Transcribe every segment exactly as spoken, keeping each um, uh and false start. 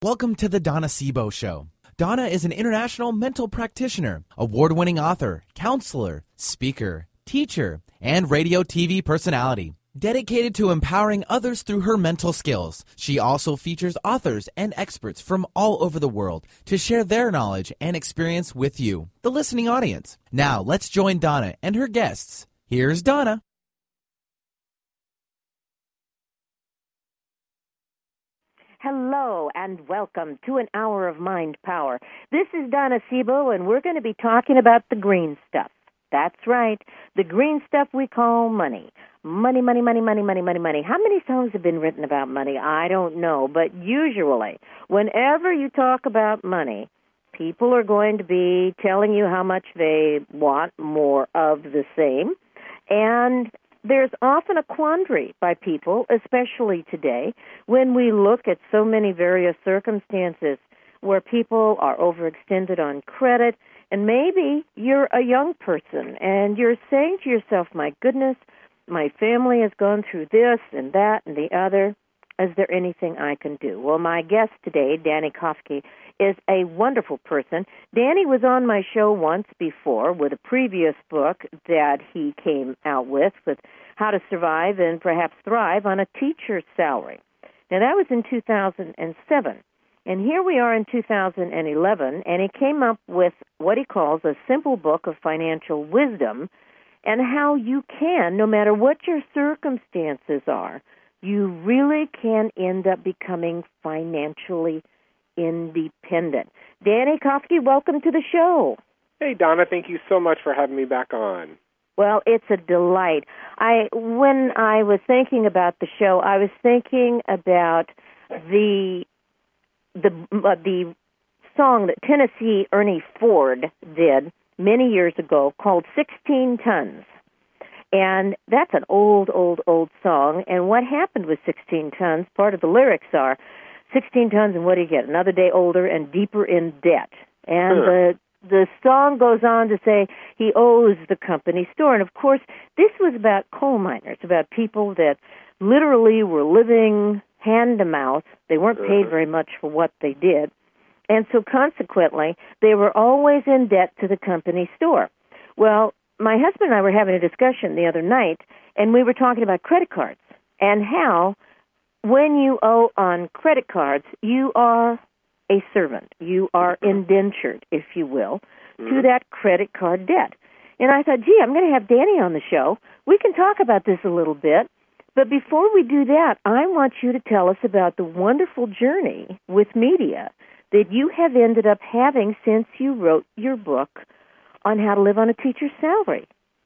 Welcome to the Donna Sebo Show. Donna is an international mental practitioner, award-winning author, counselor, speaker, teacher, and radio T V personality. Dedicated to empowering others through her mental skills, she also features authors and experts from all over the world to share their knowledge and experience with you, the listening audience. Now, let's join Donna and her guests. Here's Donna. Hello and welcome to an hour of mind power. This is Donna Sebo, and we're going to be talking about the green stuff. That's right, the green stuff we call money. Money, money, money, money, money, money, money. How many songs have been written about money? I don't know, but usually, whenever you talk about money, people are going to be telling you how much they want more of the same, and there's often a quandary by people, especially today, when we look at so many various circumstances where people are overextended on credit, and maybe you're a young person and you're saying to yourself, my goodness, my family has gone through this and that and the other. Is there anything I can do? Well, my guest today, Danny Kofsky, is a wonderful person. Danny was on my show once before with a previous book that he came out with, with How to Survive and Perhaps Thrive on a Teacher's Salary. Now, that was in two thousand seven. And here we are in two thousand eleven, and he came up with what he calls a simple book of financial wisdom and how you can, no matter what your circumstances are, you really can end up becoming financially independent. Danny Kofsky, welcome to the show. Hey, Donna, thank you so much for having me back on. Well, it's a delight. I when I was thinking about the show, I was thinking about the the uh, the song that Tennessee Ernie Ford did many years ago called sixteen tons. And that's an old, old, old song. And what happened with sixteen tons, part of the lyrics are, sixteen tons and what do you get? Another day older and deeper in debt. And sure. the the song goes on to say he owes the company store. And, of course, this was about coal miners, about people that literally were living hand to mouth. They weren't paid very much for what they did. And so, consequently, they were always in debt to the company store. Well, my husband and I were having a discussion the other night, and we were talking about credit cards and how when you owe on credit cards, you are a servant. You are indentured, if you will, mm-hmm. to that credit card debt. And I thought, gee, I'm going to have Danny on the show. We can talk about this a little bit. But before we do that, I want you to tell us about the wonderful journey with media that you have ended up having since you wrote your book on how to live on a teacher's salary.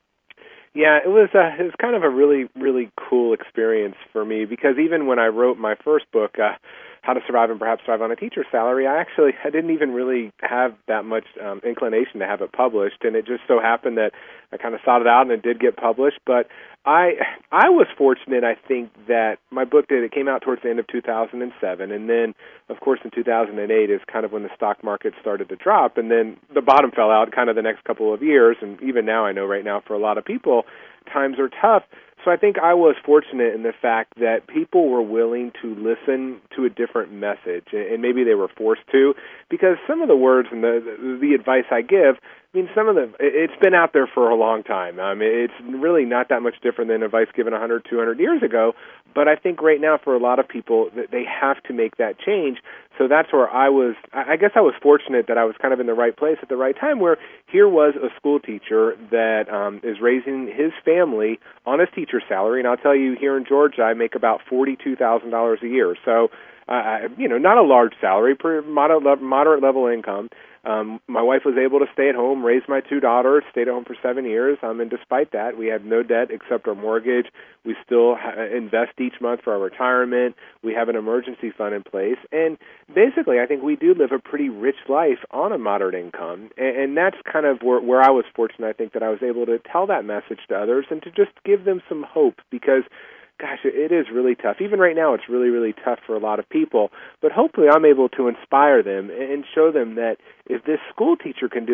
Yeah, it was uh, it was kind of a really, really cool experience for me because even when I wrote my first book, uh, How to Survive and Perhaps Thrive on a Teacher's Salary, I actually I didn't even really have that much um, inclination to have it published, and it just so happened that I kind of sought it out and it did get published. But I I was fortunate, I think, that my book did. It came out towards the end of two thousand seven, and then, of course, in two thousand eight is kind of when the stock market started to drop, and then the bottom fell out kind of the next couple of years, and even now I know right now for a lot of people, times are tough. So I think I was fortunate in the fact that people were willing to listen to a different message, and maybe they were forced to, because some of the words and the the, the advice I give, I mean, some of them, it's been out there for a long time. I mean, it's really not that much different than advice given one hundred, two hundred years ago, but I think right now for a lot of people, they have to make that change. So that's where I was, I guess I was fortunate that I was kind of in the right place at the right time, where here was a school teacher that um, is raising his family on his teacher's salary, and I'll tell you, here in Georgia, I make about forty-two thousand dollars a year. So, uh, you know, not a large salary, moderate, moderate level income. Um, my wife was able to stay at home, raise my two daughters, stayed at home for seven years, um, and despite that, we had no debt except our mortgage. We still ha- invest each month for our retirement. We have an emergency fund in place, and basically, I think we do live a pretty rich life on a moderate income, and, and that's kind of where, where I was fortunate, I think, that I was able to tell that message to others and to just give them some hope, because gosh, it is really tough. Even right now, it's really, really tough for a lot of people. But hopefully I'm able to inspire them and show them that if this school teacher can do it,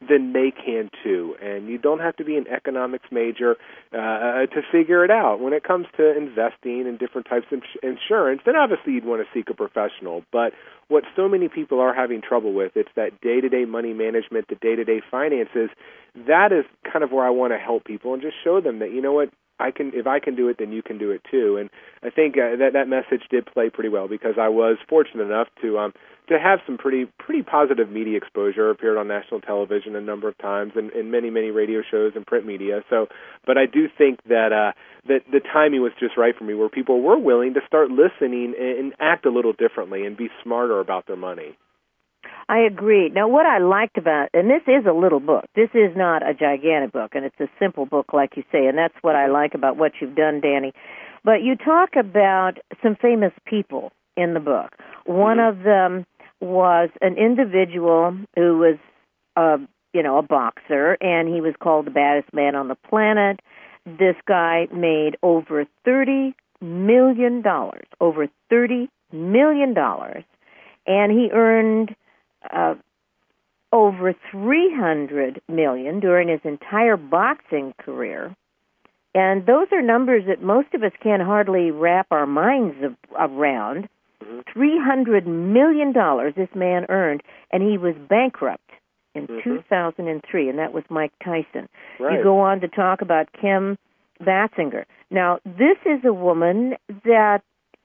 then they can too. And you don't have to be an economics major uh, to figure it out. When it comes to investing in different types of insurance, then obviously you'd want to seek a professional. But what so many people are having trouble with, it's that day-to-day money management, the day-to-day finances. That is kind of where I want to help people and just show them that, you know what, I can. If I can do it, then you can do it too. And I think uh, that that message did play pretty well because I was fortunate enough to um, to have some pretty pretty positive media exposure. Appeared on national television a number of times and in many many radio shows and print media. So, but I do think that uh, that the timing was just right for me, where people were willing to start listening and, and act a little differently and be smarter about their money. I agree. Now, what I liked about, and this is a little book. This is not a gigantic book, and it's a simple book, like you say, and that's what I like about what you've done, Danny. But you talk about some famous people in the book. One mm-hmm. of them was an individual who was, uh, you know, a boxer, and he was called the baddest man on the planet. This guy made over thirty million dollars, over thirty million dollars, and he earned Uh, over three hundred million dollars during his entire boxing career. And those are numbers that most of us can hardly wrap our minds of, around. Mm-hmm. three hundred million dollars this man earned, and he was bankrupt in mm-hmm. two thousand three, and that was Mike Tyson. Right. You go on to talk about Kim Basinger. Now, this is a woman that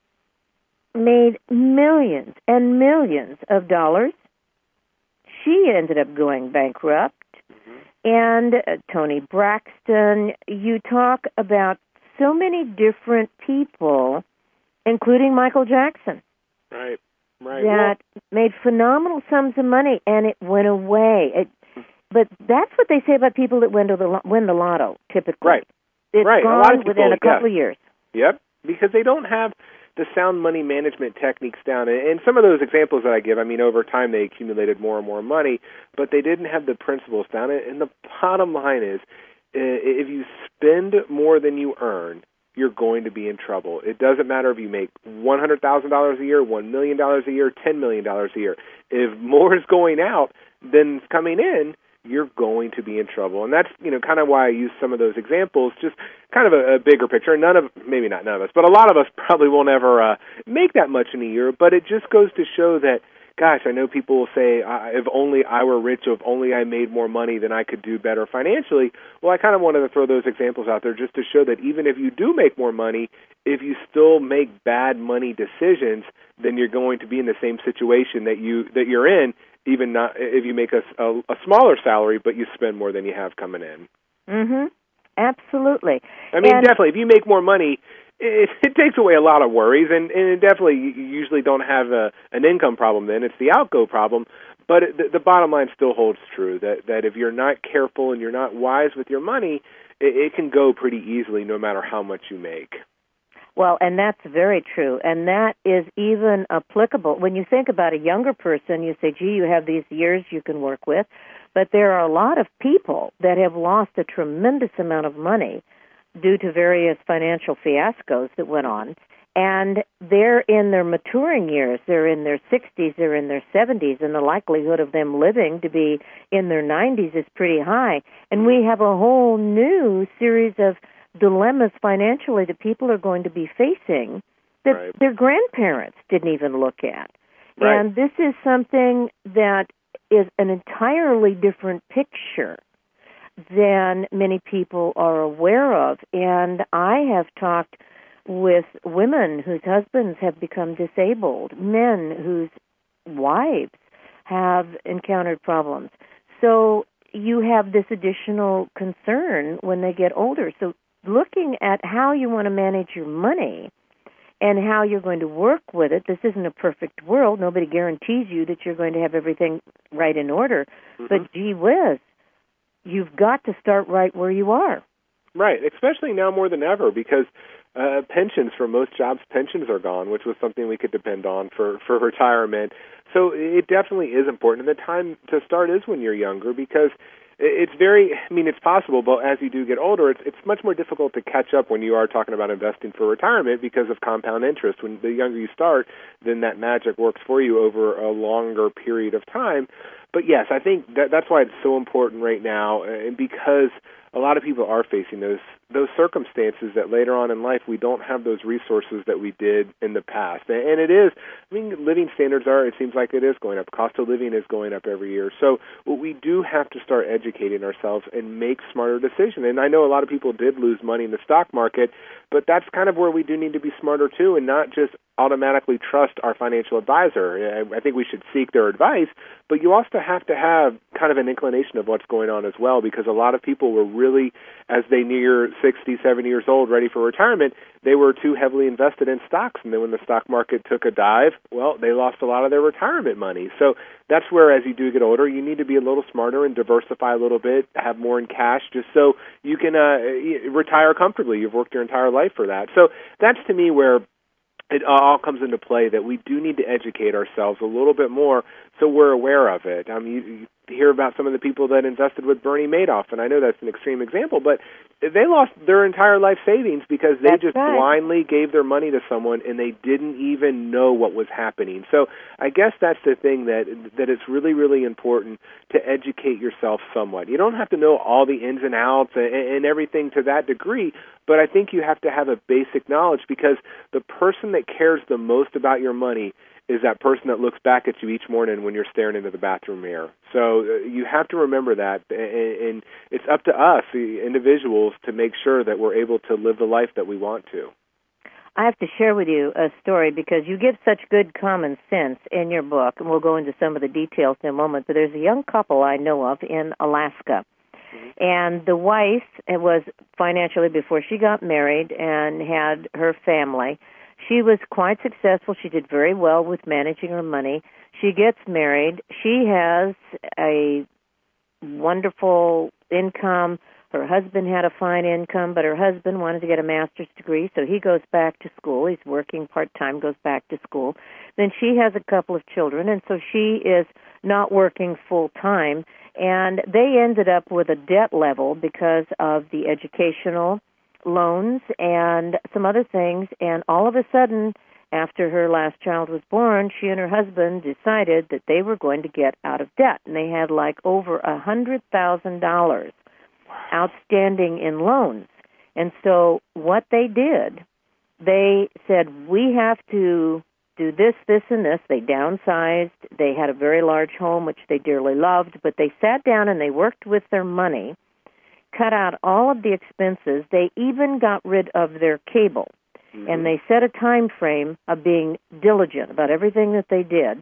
made millions and millions of dollars. She ended up going bankrupt. Mm-hmm. And uh, Toni Braxton, you talk about so many different people, including Michael Jackson. Right, right. That well, made phenomenal sums of money, and it went away. It, but that's what they say about people that win, to the, win the lotto, typically. Right, It's right. gone a lot of people, within a couple yeah. of years. Yep, because they don't have the sound money management techniques down. And some of those examples that I give, I mean, over time they accumulated more and more money, but they didn't have the principles down. And the bottom line is, if you spend more than you earn, you're going to be in trouble. It doesn't matter if you make one hundred thousand dollars a year, one million dollars a year, ten million dollars a year. If more is going out than coming in, you're going to be in trouble. And that's, you know, kind of why I use some of those examples, just kind of a, a bigger picture. None of, maybe not none of us, but a lot of us probably won't ever uh, make that much in a year, but it just goes to show that, gosh, I know people will say, uh, if only I were rich, if only I made more money, then I could do better financially. Well, I kind of wanted to throw those examples out there just to show that even if you do make more money, if you still make bad money decisions, then you're going to be in the same situation that you that you're in, even not if you make a, a, a smaller salary, but you spend more than you have coming in. Mm-hmm. Absolutely. I mean, and definitely, if you make more money, it, it takes away a lot of worries, and, and it definitely, you usually don't have a, an income problem then. It's the outgo problem. But it, the, the bottom line still holds true, that, that if you're not careful and you're not wise with your money, it, it can go pretty easily no matter how much you make. Well, and that's very true, and that is even applicable. When you think about a younger person, you say, gee, you have these years you can work with, but there are a lot of people that have lost a tremendous amount of money due to various financial fiascos that went on, and they're in their maturing years. They're in their sixties, they're in their seventies, and the likelihood of them living to be in their nineties is pretty high. And we have a whole new series of dilemmas financially that people are going to be facing that right. their grandparents didn't even look at. Right. And this is something that is an entirely different picture than many people are aware of. And I have talked with women whose husbands have become disabled, men whose wives have encountered problems. So you have this additional concern when they get older. So looking at how you want to manage your money and how you're going to work with it, this isn't a perfect world. Nobody guarantees you that you're going to have everything right in order. Mm-hmm. But gee whiz, you've got to start right where you are. Right, especially now more than ever, because uh, pensions, for most jobs, pensions are gone, which was something we could depend on for, for retirement. So it definitely is important. And the time to start is when you're younger, because it's very, I mean, it's possible, but as you do get older, it's, it's much more difficult to catch up when you are talking about investing for retirement because of compound interest. When the younger you start, then that magic works for you over a longer period of time. But yes, I think that that's why it's so important right now, and because a lot of people are facing those those circumstances that later on in life we don't have those resources that we did in the past. And it is, I mean, living standards are, it seems like it is going up. Cost of living is going up every year. So we do have to start educating ourselves and make smarter decisions. And I know a lot of people did lose money in the stock market, but that's kind of where we do need to be smarter too, and not just automatically trust our financial advisor. I think we should seek their advice, but you also have to have kind of an inclination of what's going on as well, because a lot of people were really, as they near sixty, seventy years old, ready for retirement, they were too heavily invested in stocks, and then when the stock market took a dive, well, they lost a lot of their retirement money. So that's where, as you do get older, you need to be a little smarter and diversify a little bit, have more in cash, just so you can uh, retire comfortably. You've worked your entire life for that. So that's, to me, where it all comes into play, that we do need to educate ourselves a little bit more so we're aware of it. Um, you, you hear about some of the people that invested with Bernie Madoff, and I know that's an extreme example, but they lost their entire life savings because they that's just right. blindly gave their money to someone and they didn't even know what was happening. So I guess that's the thing, that that it's really, really important to educate yourself somewhat. You don't have to know all the ins and outs and, and everything to that degree, but I think you have to have a basic knowledge, because the person that cares the most about your money is that person that looks back at you each morning when you're staring into the bathroom mirror. So uh, you have to remember that, and, and it's up to us, the individuals, to make sure that we're able to live the life that we want to. I have to share with you a story, because you give such good common sense in your book, and we'll go into some of the details in a moment, but there's a young couple I know of in Alaska. Mm-hmm. And the wife was financially, before she got married and had her family, she was quite successful. She did very well with managing her money. She gets married. She has a wonderful income. Her husband had a fine income, but her husband wanted to get a master's degree, so he goes back to school. He's working part-time, goes back to school. Then she has a couple of children, and so she is not working full-time, and they ended up with a debt level because of the educational loans and some other things, and all of a sudden, after her last child was born, she and her husband decided that they were going to get out of debt, and they had like over a hundred thousand dollars outstanding in loans. And so what they did, they said, we have to do this, this, and this. They downsized. They had a very large home, which they dearly loved, but they sat down and they worked with their money, cut out all of the expenses. They even got rid of their cable. Mm-hmm. And they set a time frame of being diligent about everything that they did.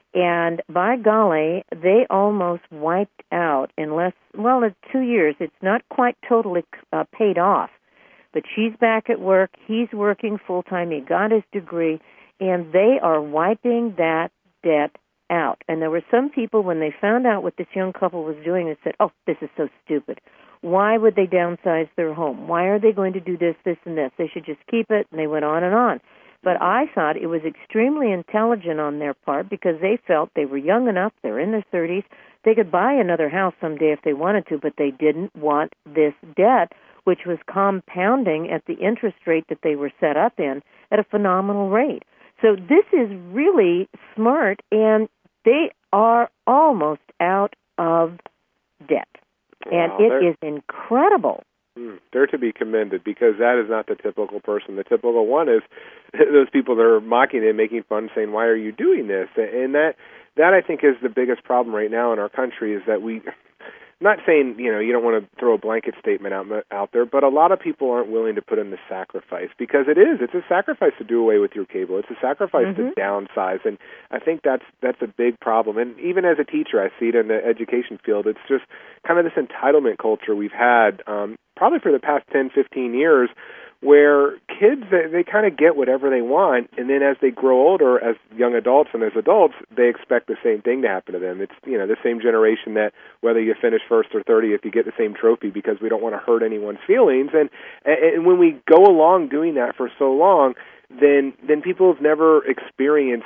And by golly, they almost wiped out in less, well, in two years. It's not quite totally uh, paid off. But she's back at work. He's working full-time. He got his degree. And they are wiping that debt out. And there were some people, when they found out what this young couple was doing, they said, oh, this is so stupid. Why would they downsize their home? Why are they going to do this, this, and this? They should just keep it, and they went on and on. But I thought it was extremely intelligent on their part, because they felt they were young enough, they were in their thirties, they could buy another house someday if they wanted to, but they didn't want this debt, which was compounding at the interest rate that they were set up in at a phenomenal rate. So this is really smart, and they are almost out of debt. And wow, it is incredible. They're to be commended, because that is not the typical person. The typical one is those people that are mocking it, making fun, saying, why are you doing this? And that, that I think, is the biggest problem right now in our country, is that we... Not saying, you know, you don't want to throw a blanket statement out out there, but a lot of people aren't willing to put in the sacrifice, because it is. It's a sacrifice to do away with your cable. It's a sacrifice mm-hmm. to downsize, and I think that's that's a big problem. And even as a teacher, I see it in the education field. It's just kind of this entitlement culture we've had um, probably for the past ten, fifteen years, where kids, they, they kind of get whatever they want, and then as they grow older, as young adults and as adults, they expect the same thing to happen to them. It's, you know, the same generation that whether you finish first or thirtieth, you get the same trophy, because we don't want to hurt anyone's feelings. And and when we go along doing that for so long, then then people have never experienced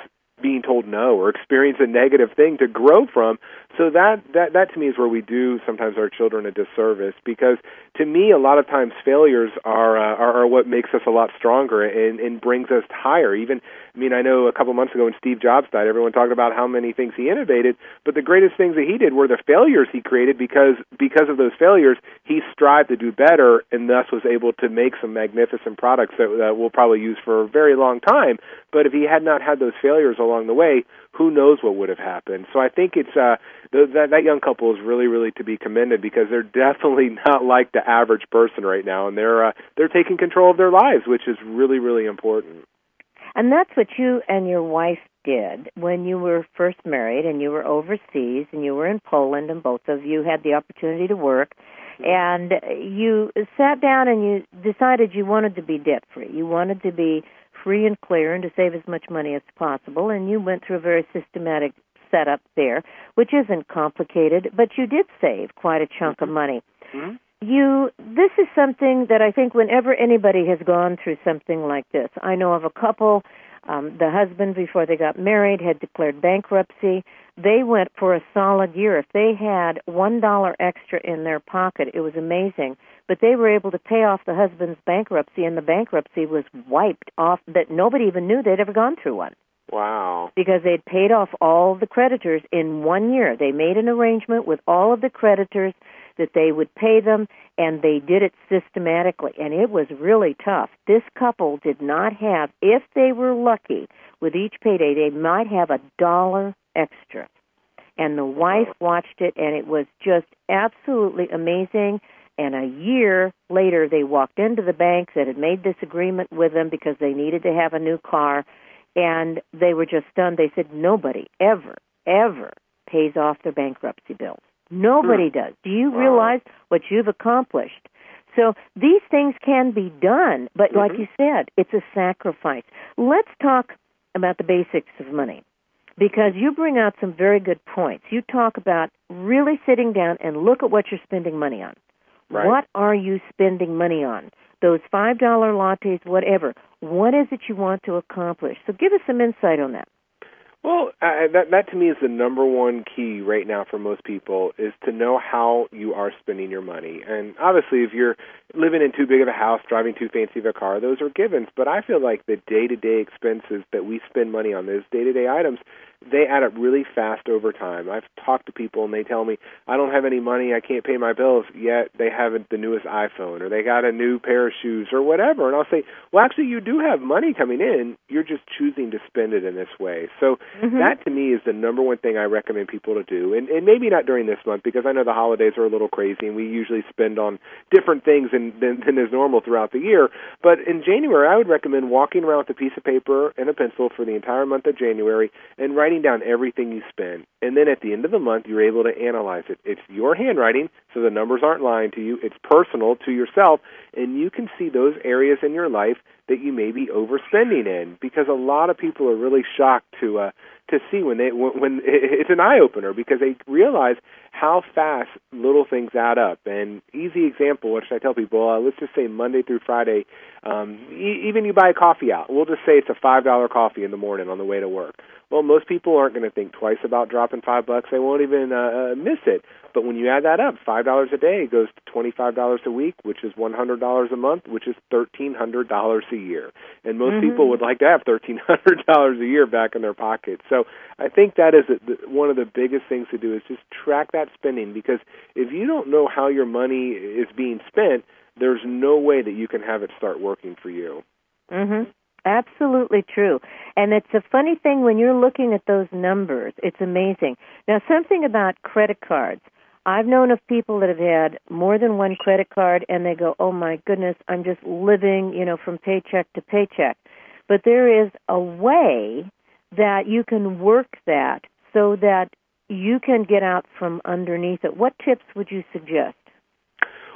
being told no or experience a negative thing to grow from. So that, that, that to me is where we do sometimes our children a disservice, because to me a lot of times failures are uh, are, are what makes us a lot stronger and, and brings us higher. Even, I mean, I know a couple months ago when Steve Jobs died, everyone talked about how many things he innovated, but the greatest things that he did were the failures he created, because because of those failures he strived to do better and thus was able to make some magnificent products that, that we'll probably use for a very long time. But if he had not had those failures along the way, who knows what would have happened. So I think it's uh, th- that, that young couple is really, really to be commended, because they're definitely not like the average person right now, and they're uh, they're taking control of their lives, which is really, really important. And that's what you and your wife did when you were first married, and you were overseas, and you were in Poland, and both of you had the opportunity to work. And you sat down and you decided you wanted to be debt-free. You wanted to be free and clear and to save as much money as possible. And you went through a very systematic setup there, which isn't complicated, but you did save quite a chunk mm-hmm. of money. Mm-hmm. You, this is something that I think whenever anybody has gone through something like this, I know of a couple, um, the husband, before they got married, had declared bankruptcy. They went for a solid year. If they had one dollar extra in their pocket, it was amazing. But they were able to pay off the husband's bankruptcy, and the bankruptcy was wiped off, that nobody even knew they'd ever gone through one. Wow. Because they'd paid off all the creditors in one year. They made an arrangement with all of the creditors that they would pay them, and they did it systematically, and it was really tough. This couple did not have, if they were lucky, with each payday, they might have a dollar extra. And the wife watched it, and it was just absolutely amazing. And a year later, they walked into the bank that had made this agreement with them because they needed to have a new car, and they were just stunned. They said, nobody ever, ever pays off their bankruptcy bills. Nobody hmm. does. Do you wow. realize what you've accomplished? So these things can be done, but mm-hmm. like you said, it's a sacrifice. Let's talk about the basics of money, because you bring out some very good points. You talk about really sitting down and look at what you're spending money on. Right. What are you spending money on? Those five dollar lattes, whatever. What is it you want to accomplish? So give us some insight on that. Well, uh, that that to me is the number one key right now for most people, is to know how you are spending your money. And obviously, if you're living in too big of a house, driving too fancy of a car, those are givens. But I feel like the day-to-day expenses that we spend money on, those day-to-day items, they add up really fast over time. I've talked to people, and they tell me, I don't have any money, I can't pay my bills, yet they have the newest iPhone, or they got a new pair of shoes, or whatever. And I'll say, well, actually, you do have money coming in. You're just choosing to spend it in this way. So mm-hmm. that, to me, is the number one thing I recommend people to do. And, and maybe not during this month, because I know the holidays are a little crazy, and we usually spend on different things than, than, than is normal throughout the year. But in January, I would recommend walking around with a piece of paper and a pencil for the entire month of January and writing down everything you spend. And then at the end of the month, you're able to analyze it. It's your handwriting, so the numbers aren't lying to you. It's personal to yourself, and you can see those areas in your life that you may be overspending in, because a lot of people are really shocked to uh, to see when they when, when it's an eye opener, because they realize how fast little things add up. And easy example, what should I tell people? Uh, let's just say Monday through Friday, um, e- even you buy a coffee out. We'll just say it's a five dollar coffee in the morning on the way to work. Well, most people aren't going to think twice about dropping five bucks. They won't even uh, miss it. But when you add that up, five dollars a day goes to twenty-five dollars a week, which is one hundred dollars a month, which is thirteen hundred dollars a year. And most mm-hmm. people would like to have thirteen hundred dollars a year back in their pocket. So I think that is a, one of the biggest things to do, is just track that spending, because if you don't know how your money is being spent, there's no way that you can have it start working for you. Mm-hmm. Absolutely true. And it's a funny thing when you're looking at those numbers. It's amazing. Now, something about credit cards. I've known of people that have had more than one credit card, and they go, oh, my goodness, I'm just living, you know, from paycheck to paycheck. But there is a way that you can work that so that you can get out from underneath it. What tips would you suggest?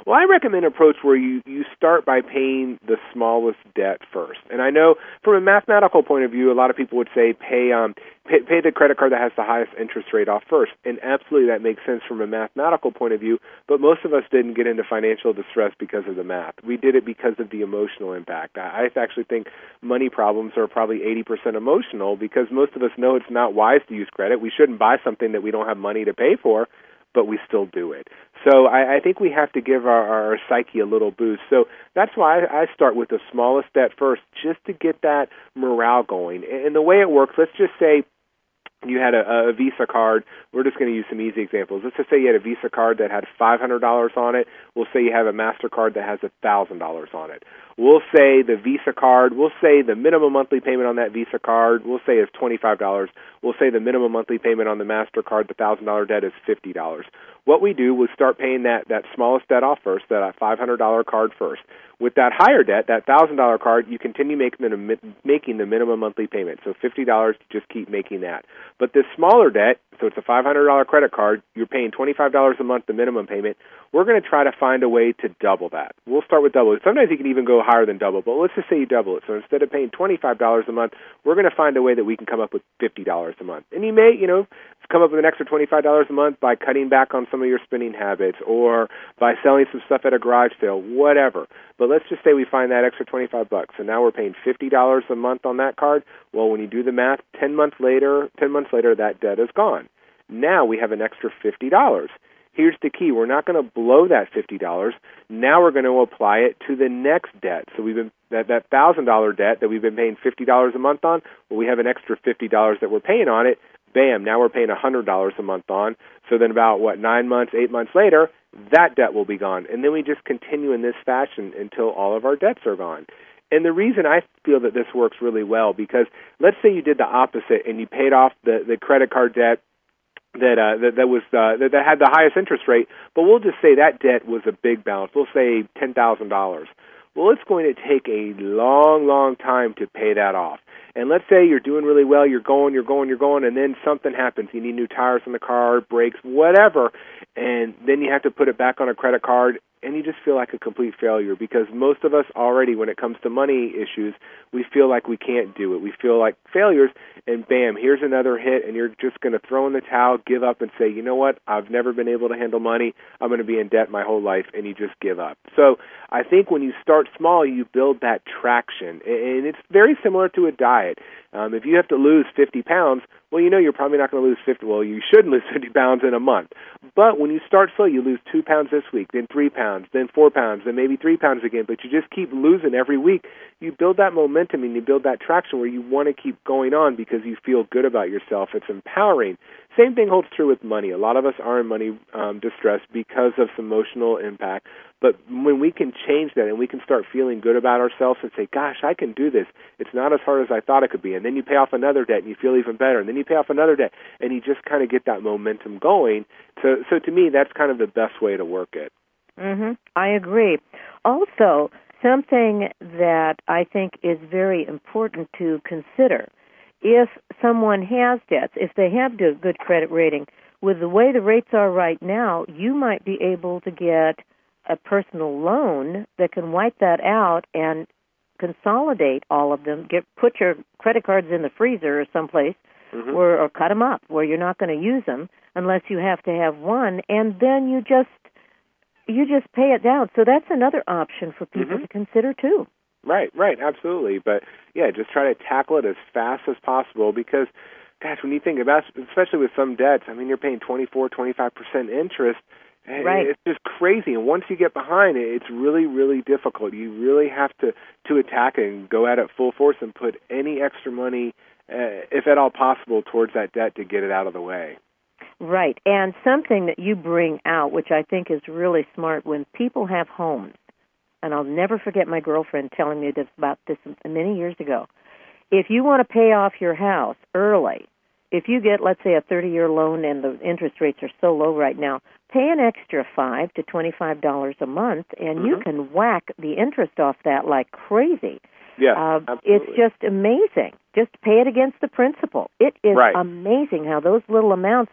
Well, I recommend an approach where you, you start by paying the smallest debt first. And I know from a mathematical point of view, a lot of people would say pay um pay, pay the credit card that has the highest interest rate off first. And absolutely that makes sense from a mathematical point of view, but most of us didn't get into financial distress because of the math. We did it because of the emotional impact. I, I actually think money problems are probably eighty percent emotional because most of us know it's not wise to use credit. We shouldn't buy something that we don't have money to pay for, but we still do it. So I, I think we have to give our, our psyche a little boost. So that's why I, I start with the smallest debt first, just to get that morale going. And the way it works, let's just say you had a, a Visa card. We're just going to use some easy examples. Let's just say you had a Visa card that had five hundred dollars on it. We'll say you have a MasterCard that has one thousand dollars on it. We'll say the Visa card, we'll say the minimum monthly payment on that Visa card, we'll say is twenty-five dollars. We'll say the minimum monthly payment on the MasterCard, the one thousand dollars debt, is fifty dollars. What we do was start paying that, that smallest debt off first, that five hundred dollars card first. With that higher debt, that one thousand dollars card, you continue making the, making the minimum monthly payment. So fifty dollars, just keep making that. But this smaller debt, so it's a five hundred dollars credit card, you're paying twenty-five dollars a month, the minimum payment. We're going to try to find a way to double that. We'll start with double. Sometimes you can even go higher than double, but let's just say you double it. So instead of paying twenty-five dollars a month, we're going to find a way that we can come up with fifty dollars a month. And you may, you know, come up with an extra twenty-five dollars a month by cutting back on some of your spending habits or by selling some stuff at a garage sale, whatever. But let's just say we find that extra twenty-five bucks. So now we're paying fifty dollars a month on that card. Well, when you do the math, ten months later, ten months later, that debt is gone. Now we have an extra fifty dollars. Here's the key. We're not going to blow that fifty dollars. Now we're going to apply it to the next debt. So we've been that, that one thousand dollars debt that we've been paying fifty dollars a month on, well, we have an extra fifty dollars that we're paying on it. Bam, now we're paying one hundred dollars a month on. So then about, what, nine months, eight months later, that debt will be gone. And then we just continue in this fashion until all of our debts are gone. And the reason I feel that this works really well, because let's say you did the opposite and you paid off the, the credit card debt that uh, that, that was uh, that, that had the highest interest rate, but we'll just say that debt was a big balance. We'll say ten thousand dollars. Well, it's going to take a long, long time to pay that off. And let's say you're doing really well, you're going, you're going, you're going, and then something happens. You need new tires on the car, brakes, whatever, and then you have to put it back on a credit card, and you just feel like a complete failure because most of us already, when it comes to money issues, we feel like we can't do it. We feel like failures, and bam, here's another hit, and you're just going to throw in the towel, give up, and say, you know what, I've never been able to handle money. I'm going to be in debt my whole life, and you just give up. So I think when you start small, you build that traction, and it's very similar to a diet. Um, if you have to lose fifty pounds, well, you know you're probably not going to lose fifty. Well, you shouldn't lose fifty pounds in a month. But when you start slow, you lose two pounds this week, then three pounds, then four pounds, then maybe three pounds again. But you just keep losing every week. You build that momentum and you build that traction where you want to keep going on because you feel good about yourself. It's empowering. Same thing holds true with money. A lot of us are in money um, distress because of some emotional impact. But when we can change that and we can start feeling good about ourselves and say, gosh, I can do this. It's not as hard as I thought it could be. And then you pay off another debt and you feel even better. And then you pay off another debt and you just kind of get that momentum going. So, so to me, that's kind of the best way to work it. Mm-hmm. I agree. Also, something that I think is very important to consider, if someone has debts, if they have a good credit rating, with the way the rates are right now, you might be able to get a personal loan that can wipe that out and consolidate all of them, get put your credit cards in the freezer or someplace, mm-hmm. where, or cut them up where you're not going to use them unless you have to have one, and then you just you just pay it down. So that's another option for people mm-hmm. to consider too. Right, right, absolutely. But yeah, just try to tackle it as fast as possible because, gosh, when you think about, especially with some debts, I mean, you're paying twenty-four, twenty-five percent interest. Right. It's just crazy. And once you get behind it, it's really, really difficult. You really have to, to attack it and go at it full force and put any extra money, uh, if at all possible, towards that debt to get it out of the way. Right. And something that you bring out, which I think is really smart, when people have homes, and I'll never forget my girlfriend telling me this about this many years ago, if you want to pay off your house early, if you get, let's say, a thirty-year loan and the interest rates are so low right now, pay an extra five to twenty-five dollars a month, and mm-hmm. you can whack the interest off that like crazy. Yeah, uh, absolutely. It's just amazing. Just pay it against the principal. It is right. amazing how those little amounts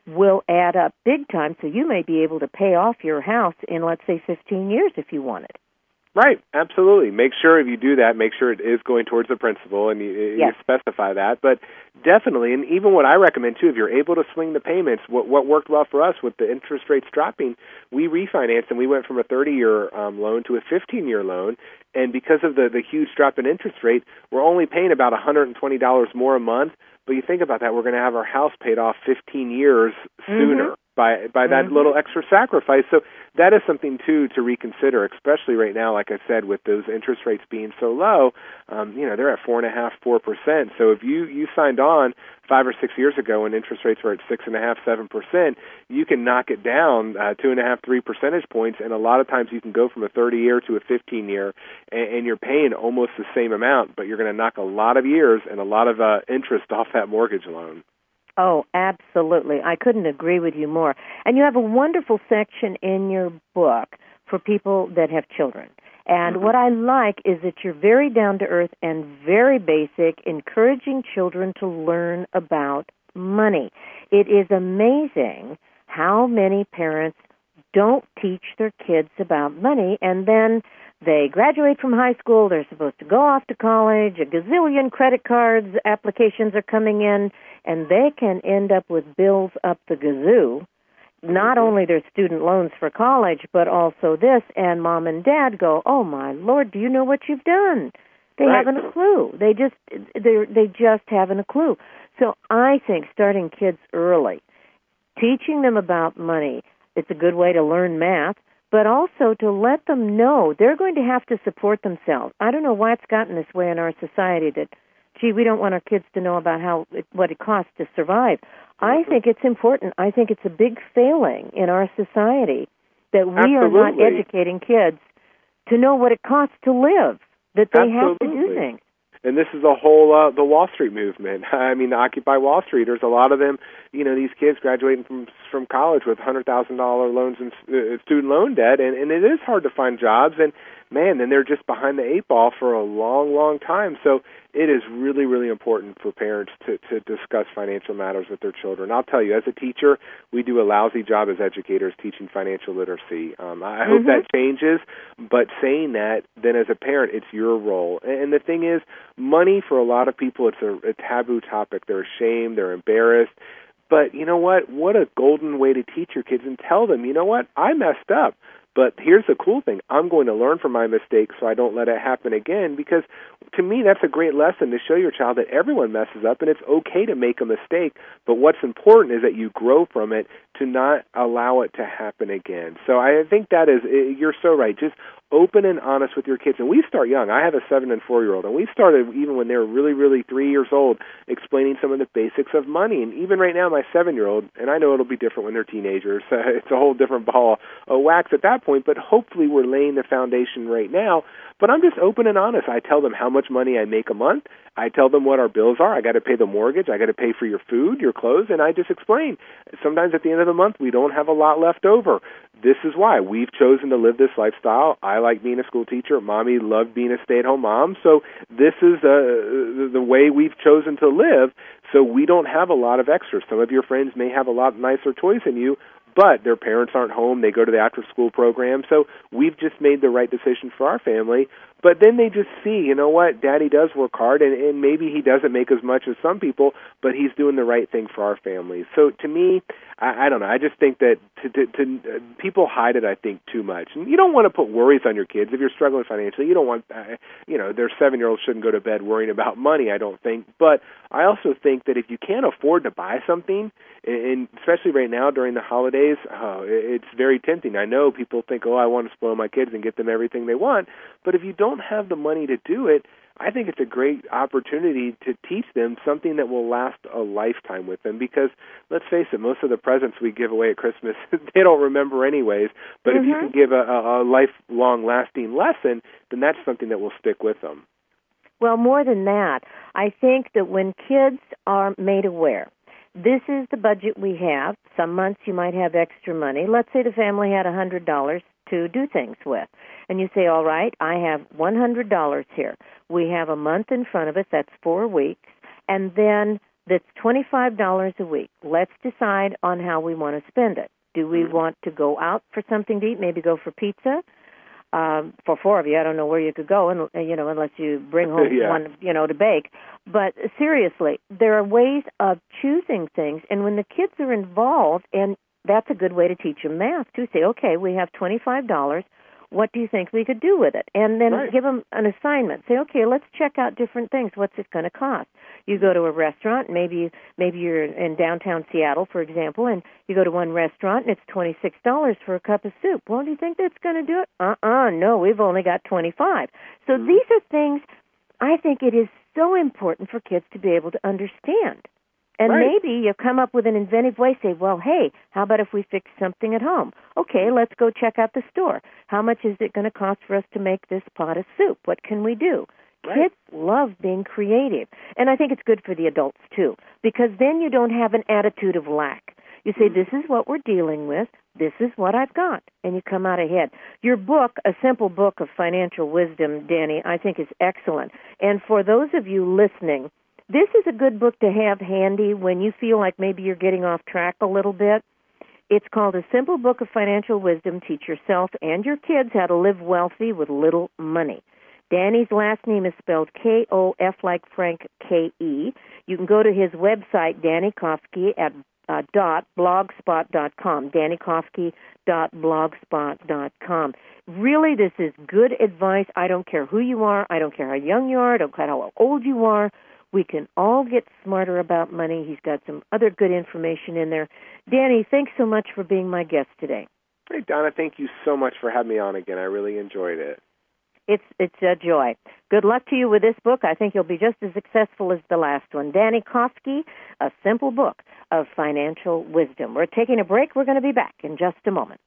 will add up big time, so you may be able to pay off your house in, let's say, fifteen years if you wanted. Right, absolutely. Make sure if you do that, make sure it is going towards the principal, and you, yes. you specify that. But definitely, and even what I recommend, too, if you're able to swing the payments, what, what worked well for us with the interest rates dropping, we refinanced, and we went from a thirty-year um, loan to a fifteen-year loan. And because of the, the huge drop in interest rate, we're only paying about one hundred twenty dollars more a month. But you think about that, we're going to have our house paid off fifteen years sooner. Mm-hmm. by by that mm-hmm. little extra sacrifice. So that is something, too, to reconsider, especially right now, like I said, with those interest rates being so low. Um, you know, they're at four point five, four percent. So if you, you signed on five or six years ago when interest rates were at six point five, seven percent, you can knock it down uh, two point five, three percentage points, and a lot of times you can go from a thirty-year to a fifteen-year, and, and you're paying almost the same amount, but you're going to knock a lot of years and a lot of uh, interest off that mortgage loan. Oh, absolutely. I couldn't agree with you more. And you have a wonderful section in your book for people that have children. And mm-hmm. what I like is that you're very down-to-earth and very basic, encouraging children to learn about money. It is amazing how many parents don't teach their kids about money, and then they graduate from high school, they're supposed to go off to college, a gazillion credit cards applications are coming in, and they can end up with bills up the gazoo. Not only their student loans for college, but also this, and mom and dad go, oh my Lord, do you know what you've done? They right. haven't a clue. They just they they just haven't a clue. So I think starting kids early, teaching them about money, it's a good way to learn math, but also to let them know they're going to have to support themselves. I don't know why it's gotten this way in our society that, gee, we don't want our kids to know about how it, what it costs to survive. I think it's important. I think it's a big failing in our society that we Absolutely. are not educating kids to know what it costs to live, that they Absolutely. have to do things. And this is the whole, uh, the Wall Street movement. I mean, the Occupy Wall Streeters, a lot of them, you know, these kids graduating from from college with one hundred thousand dollars loans and uh, student loan debt, and, and it is hard to find jobs, and man, then they're just behind the eight ball for a long, long time. So it is really, really important for parents to, to discuss financial matters with their children. I'll tell you, as a teacher, we do a lousy job as educators teaching financial literacy. Um, I mm-hmm. hope that changes, but saying that, then as a parent, it's your role. And the thing is, money for a lot of people, it's a, a taboo topic. They're ashamed, they're embarrassed. But you know what? What a golden way to teach your kids and tell them, you know what? I messed up. But here's the cool thing. I'm going to learn from my mistakes so I don't let it happen again, because to me that's a great lesson to show your child that everyone messes up and it's okay to make a mistake, but what's important is that you grow from it to not allow it to happen again. So I think that is, you're so right, just open and honest with your kids. And we start young. I have a seven- and four-year-old, and we started even when they were really, really three years old, explaining some of the basics of money. And even right now, my seven-year-old, and I know it'll be different when they're teenagers, it's a whole different ball of wax at that point, but hopefully we're laying the foundation right now. But I'm just open and honest. I tell them how much money I make a month. I tell them what our bills are. I got to pay the mortgage. I got to pay for your food, your clothes, and I just explain. Sometimes at the end of the month, we don't have a lot left over. This is why we've chosen to live this lifestyle. I like being a school teacher. Mommy loved being a stay-at-home mom. So this is uh, the way we've chosen to live. So we don't have a lot of extras. Some of your friends may have a lot nicer toys than you, but their parents aren't home. They go to the after-school program. So we've just made the right decision for our family. But then they just see, you know what, Daddy does work hard, and, and maybe he doesn't make as much as some people, but he's doing the right thing for our family. So to me, I, I don't know, I just think that to, to, to uh, people hide it, I think, too much. And you don't want to put worries on your kids. If you're struggling financially, you don't want, uh, you know, their seven-year-olds shouldn't go to bed worrying about money, I don't think. But I also think that if you can't afford to buy something, and especially right now during the holidays, oh, it's very tempting. I know people think, oh, I want to spoil my kids and get them everything they want, but if you don't have the money to do it, I think it's a great opportunity to teach them something that will last a lifetime with them, because let's face it, most of the presents we give away at Christmas, they don't remember anyways, but mm-hmm. if you can give a, a lifelong lasting lesson, then that's something that will stick with them. Well, more than that, I think that when kids are made aware, this is the budget we have. Some months you might have extra money. Let's say the family had one hundred dollars to do things with. And you say, all right, I have one hundred dollars here. We have a month in front of us. That's four weeks. And then that's twenty-five dollars a week. Let's decide on how we want to spend it. Do we want to go out for something to eat, maybe go for pizza? Um, for four of you, I don't know where you could go, and you know, unless you bring home yeah. one, you know, to bake. But seriously, there are ways of choosing things, and when the kids are involved, and that's a good way to teach them math, to say, okay, we have twenty-five dollars. What do you think we could do with it? And then right. give them an assignment. Say, okay, let's check out different things. What's it going to cost? You go to a restaurant, maybe maybe you're in downtown Seattle, for example, and you go to one restaurant and it's twenty-six dollars for a cup of soup. Well, do you think that's going to do it? Uh-uh, no, we've only got twenty-five. So mm-hmm. these are things I think it is so important for kids to be able to understand. And right. maybe you come up with an inventive way, say, well, hey, how about if we fix something at home? Okay, let's go check out the store. How much is it going to cost for us to make this pot of soup? What can we do? Right. Kids love being creative. And I think it's good for the adults, too, because then you don't have an attitude of lack. You say, this is what we're dealing with. This is what I've got. And you come out ahead. Your book, A Simple Book of Financial Wisdom, Danny, I think is excellent. And for those of you listening, this is a good book to have handy when you feel like maybe you're getting off track a little bit. It's called A Simple Book of Financial Wisdom. Teach yourself and your kids how to live wealthy with little money. Danny's last name is spelled K O F like Frank, K E. You can go to his website, Danny Kofsky, at uh, dot blogspot dot com, danny kofsky dot blogspot dot com. Really, this is good advice. I don't care who you are. I don't care how young you are. I don't care how old you are. We can all get smarter about money. He's got some other good information in there. Danny, thanks so much for being my guest today. Hey, Donna, thank you so much for having me on again. I really enjoyed it. It's it's a joy. Good luck to you with this book. I think you'll be just as successful as the last one. Danny Kofsky, A Simple Book of Financial Wisdom. We're taking a break. We're going to be back in just a moment.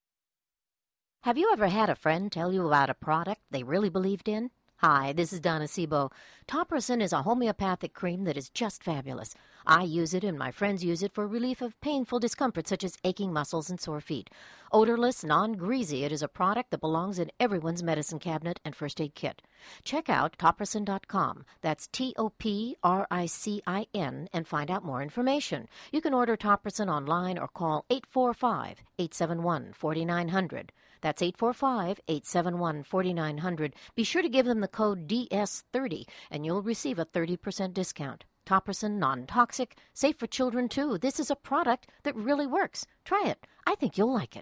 Have you ever had a friend tell you about a product they really believed in? Hi, this is Donna Sebo. Topricin is a homeopathic cream that is just fabulous. I use it and my friends use it for relief of painful discomfort such as aching muscles and sore feet. Odorless, non-greasy, it is a product that belongs in everyone's medicine cabinet and first aid kit. Check out topricin dot com. That's T O P R I C I N and find out more information. You can order Topricin online or call eight four five, eight seven one, four nine zero zero. That's eight four five, eight seven one, four nine zero zero. Be sure to give them the code D S thirty, and you'll receive a thirty percent discount. Topricin, non-toxic, safe for children, too. This is a product that really works. Try it. I think you'll like it.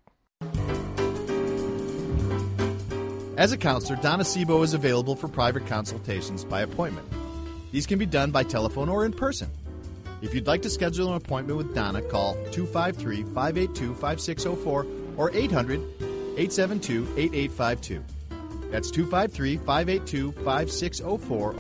As a counselor, Donna Sebo is available for private consultations by appointment. These can be done by telephone or in person. If you'd like to schedule an appointment with Donna, call two five three, five eight two, five six zero four or eight hundred, eight seven two, eight eight five two. That's two five three, five eight two, five six zero four.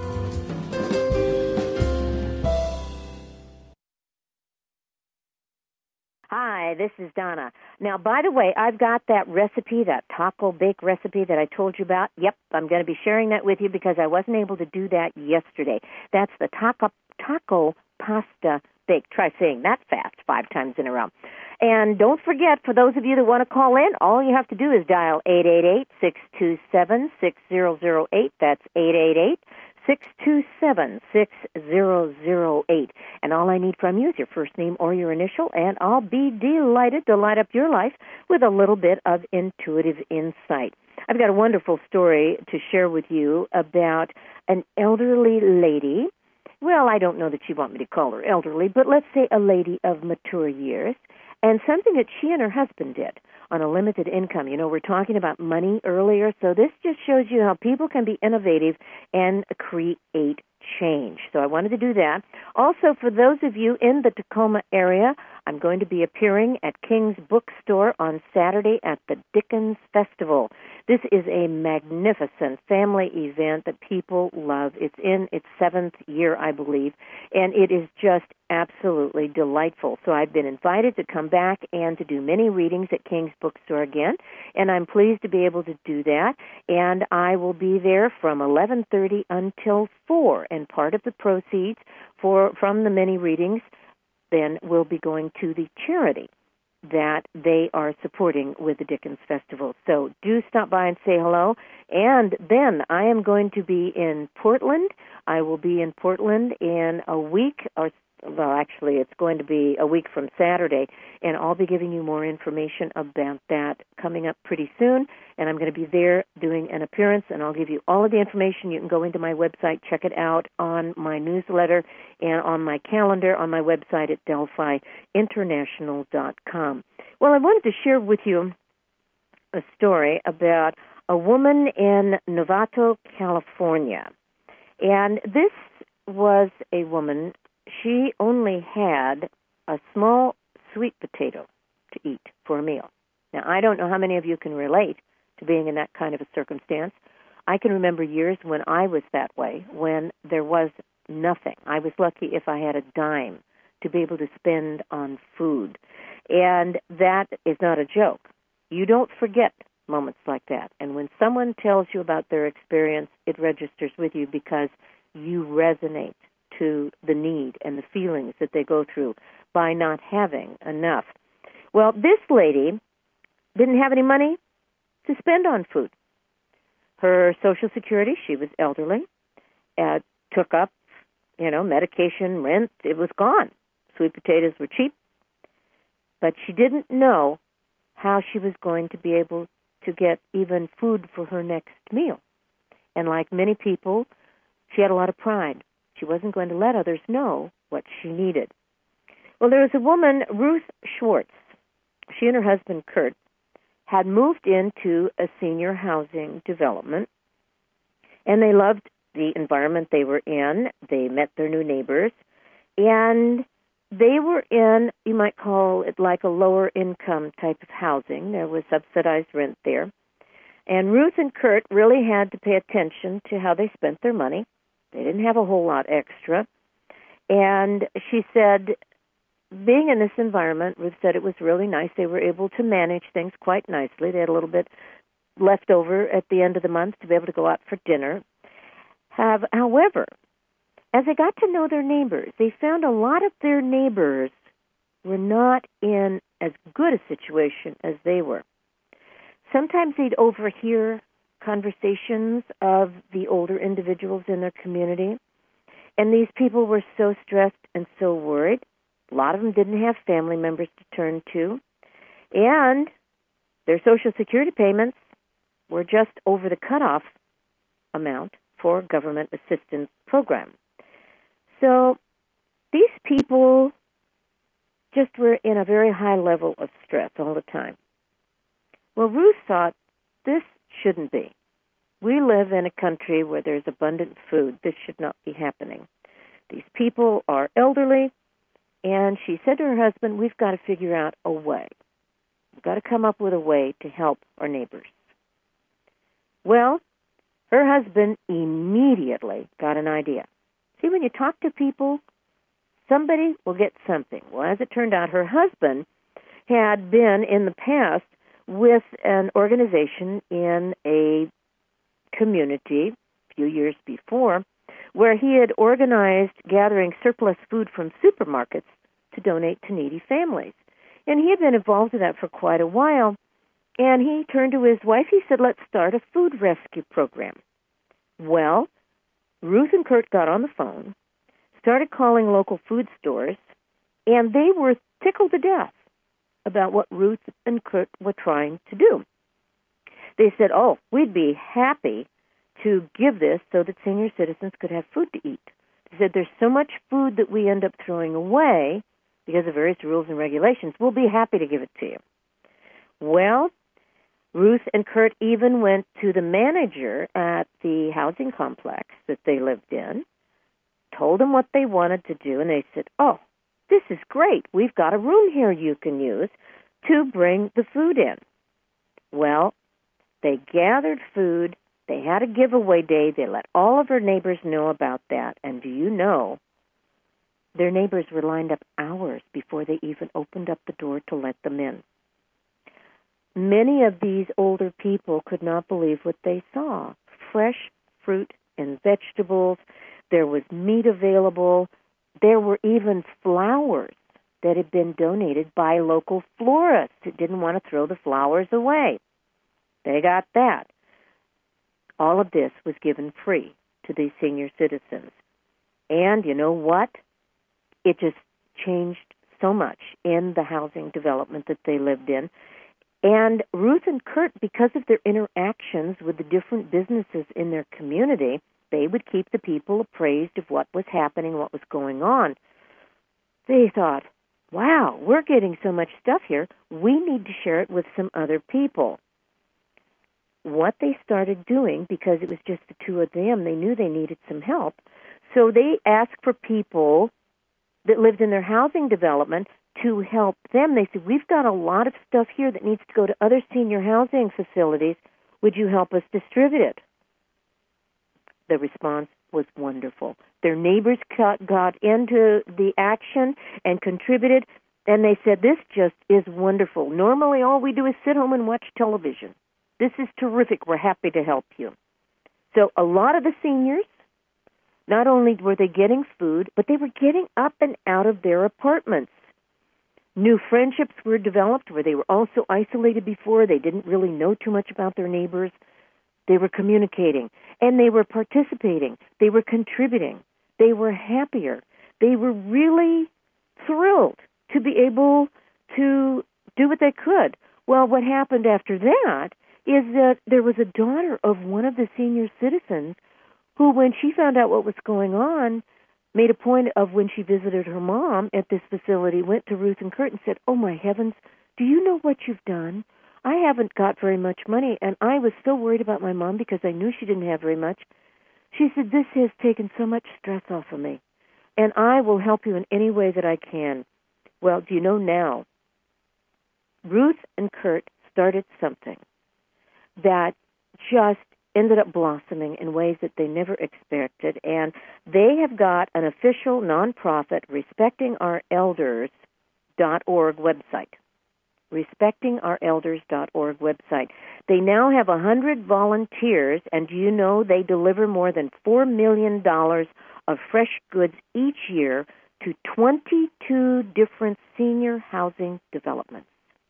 Hi, this is Donna. Now, by the way, I've got that recipe, that taco bake recipe that I told you about. Yep, I'm going to be sharing that with you because I wasn't able to do that yesterday. That's the taco, taco pasta bake. Try saying that fast five times in a row. And don't forget, for those of you that want to call in, all you have to do is dial eight eight eight, six two seven, six zero zero eight. That's eight eight eight, six two seven, six zero zero eight. And all I need from you is your first name or your initial, and I'll be delighted to light up your life with a little bit of intuitive insight. I've got a wonderful story to share with you about an elderly lady. Well, I don't know that you want me to call her elderly, but let's say a lady of mature years. And something that she and her husband did on a limited income. You know, we're talking about money earlier, so this just shows you how people can be innovative and create change. So I wanted to do that. Also, for those of you in the Tacoma area, I'm going to be appearing at King's Bookstore on Saturday at the Dickens Festival. This is a magnificent family event that people love. It's in its seventh year, I believe, and it is just absolutely delightful. So I've been invited to come back and to do many readings at King's Bookstore again, and I'm pleased to be able to do that. And I will be there from eleven thirty until four, and part of the proceeds for from the many readings then will be going to the charity that they are supporting with the Dickens Festival. So do stop by and say hello. And then I am going to be in Portland. I will be in Portland in a week, or well, actually, it's going to be a week from Saturday, and I'll be giving you more information about that coming up pretty soon. And I'm going to be there doing an appearance, and I'll give you all of the information. You can go into my website, check it out on my newsletter, and on my calendar on my website at Delphi International dot com. Well, I wanted to share with you a story about a woman in Novato, California. And this was a woman. She only had a small sweet potato to eat for a meal. Now, I don't know how many of you can relate to being in that kind of a circumstance. I can remember years when I was that way, when there was nothing. I was lucky if I had a dime to be able to spend on food. And that is not a joke. You don't forget moments like that. And when someone tells you about their experience, it registers with you because you resonate to the need and the feelings that they go through by not having enough. Well, this lady didn't have any money to spend on food. Her Social Security, she was elderly, uh, took up, you know, medication, rent, it was gone. Sweet potatoes were cheap, but she didn't know how she was going to be able to get even food for her next meal. And like many people, she had a lot of pride. She wasn't going to let others know what she needed. Well, there was a woman, Ruth Schwartz. She and her husband, Kurt, had moved into a senior housing development, and they loved the environment they were in. They met their new neighbors, and they were in, you might call it like a lower income type of housing. There was subsidized rent there. And Ruth and Kurt really had to pay attention to how they spent their money. They didn't have a whole lot extra. And she said, being in this environment, Ruth said it was really nice. They were able to manage things quite nicely. They had a little bit left over at the end of the month to be able to go out for dinner. Have, however, as they got to know their neighbors, they found a lot of their neighbors were not in as good a situation as they were. Sometimes they'd overhear conversations of the older individuals in their community, and these people were so stressed and so worried. A lot of them didn't have family members to turn to, and their Social Security payments were just over the cutoff amount for government assistance program. So these people just were in a very high level of stress all the time. Well, Ruth thought, this shouldn't be. We live in a country where there's abundant food. This should not be happening. These people are elderly, and she said to her husband, we've got to figure out a way. We've got to come up with a way to help our neighbors. Well, her husband immediately got an idea. See, when you talk to people, somebody will get something. Well, as it turned out, her husband had been in the past with an organization in a community a few years before where he had organized gathering surplus food from supermarkets to donate to needy families. And he had been involved in that for quite a while. And he turned to his wife. He said, let's start a food rescue program. Well, Ruth and Kurt got on the phone, started calling local food stores, and they were tickled to death about what Ruth and Kurt were trying to do. They said, oh, we'd be happy to give this so that senior citizens could have food to eat. They said, there's so much food that we end up throwing away because of various rules and regulations. We'll be happy to give it to you. Well, Ruth and Kurt even went to the manager at the housing complex that they lived in, told them what they wanted to do, and they said, oh, this is great. We've got a room here you can use to bring the food in. Well, they gathered food. They had a giveaway day. They let all of their neighbors know about that. And do you know, their neighbors were lined up hours before they even opened up the door to let them in. Many of these older people could not believe what they saw. Fresh fruit and vegetables. There was meat available. There were even flowers that had been donated by local florists that didn't want to throw the flowers away. They got that. All of this was given free to these senior citizens. And you know what? It just changed so much in the housing development that they lived in. And Ruth and Kurt, because of their interactions with the different businesses in their community, they would keep the people appraised of what was happening, what was going on. They thought, wow, we're getting so much stuff here, we need to share it with some other people. What they started doing, because it was just the two of them, they knew they needed some help, so they asked for people that lived in their housing development to help them. They said, we've got a lot of stuff here that needs to go to other senior housing facilities. Would you help us distribute it? The response was wonderful. Their neighbors got, got into the action and contributed, and they said, this just is wonderful. Normally all we do is sit home and watch television. This is terrific. We're happy to help you. So a lot of the seniors, not only were they getting food, but they were getting up and out of their apartments. New friendships were developed where they were also isolated before. They didn't really know too much about their neighbors. They were communicating, and they were participating. They were contributing. They were happier. They were really thrilled to be able to do what they could. Well, what happened after that is that there was a daughter of one of the senior citizens who, when she found out what was going on, made a point of, when she visited her mom at this facility, went to Ruth and Kurt and said, oh, my heavens, do you know what you've done? I haven't got very much money, and I was so worried about my mom because I knew she didn't have very much. She said, this has taken so much stress off of me, and I will help you in any way that I can. Well, do you know now, Ruth and Kurt started something that just ended up blossoming in ways that they never expected, and they have got an official nonprofit, respecting our elders dot org website. respecting our elders dot org website. They now have one hundred volunteers, and do you know they deliver more than four million dollars of fresh goods each year to twenty-two different senior housing developments.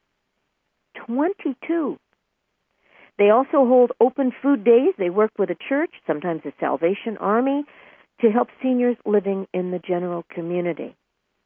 twenty-two. They also hold open food days. They work with a church, sometimes the Salvation Army, to help seniors living in the general community.